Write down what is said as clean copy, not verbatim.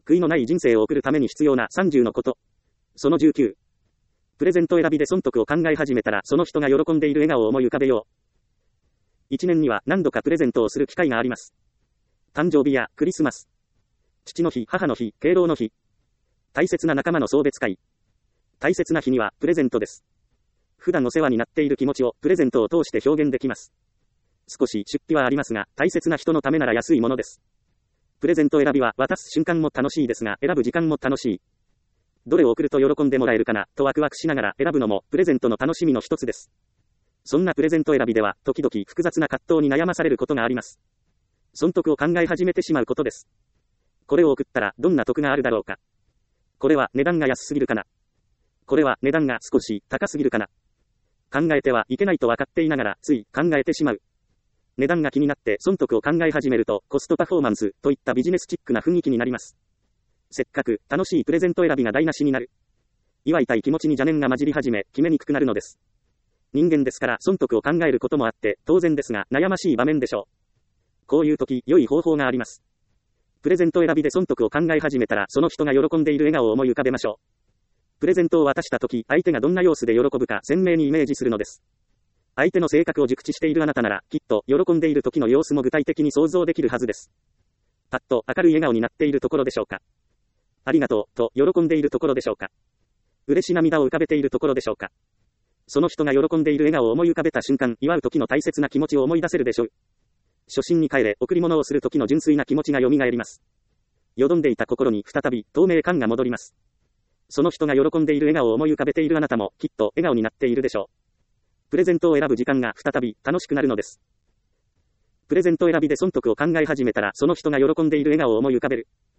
悔いのない人生を送るために必要な30のこと。その19。プレゼント選びで損得を考え始めたら、その人が喜んでいる笑顔を思い浮かべよう。1年には何度かプレゼントをする機会があります。誕生日やクリスマス、父の日、母の日、敬老の日、大切な仲間の送別会。大切な日にはプレゼントです。普段お世話になっている気持ちをプレゼントを通して表現できます。少し出費はありますが、大切な人のためなら安いものです。プレゼント選びは渡す瞬間も楽しいですが、選ぶ時間も楽しい。どれを送ると喜んでもらえるかな、とワクワクしながら選ぶのもプレゼントの楽しみの一つです。そんなプレゼント選びでは、時々複雑な葛藤に悩まされることがあります。損得を考え始めてしまうことです。これを送ったらどんな得があるだろうか。これは値段が安すぎるかな。これは値段が少し高すぎるかな。考えてはいけないと分かっていながら、つい考えてしまう。値段が気になって損得を考え始めると、コストパフォーマンスといったビジネスチックな雰囲気になります。せっかく楽しいプレゼント選びが台無しになる。祝いたい気持ちに邪念が混じり始め、決めにくくなるのです。人間ですから損得を考えることもあって、当然ですが悩ましい場面でしょう。こういう時、良い方法があります。プレゼント選びで損得を考え始めたら、その人が喜んでいる笑顔を思い浮かべましょう。プレゼントを渡した時、相手がどんな様子で喜ぶか鮮明にイメージするのです。相手の性格を熟知しているあなたなら、きっと喜んでいる時の様子も具体的に想像できるはずです。パッと明るい笑顔になっているところでしょうか。ありがとう、と喜んでいるところでしょうか。嬉し涙を浮かべているところでしょうか。その人が喜んでいる笑顔を思い浮かべた瞬間、祝う時の大切な気持ちを思い出せるでしょう。初心に帰れ、贈り物をする時の純粋な気持ちが蘇ります。よどんでいた心に再び透明感が戻ります。その人が喜んでいる笑顔を思い浮かべているあなたも、きっと笑顔になっているでしょう。プレゼントを選ぶ時間が再び楽しくなるのです。プレゼント選びで損得を考え始めたら、その人が喜んでいる笑顔を思い浮かべる。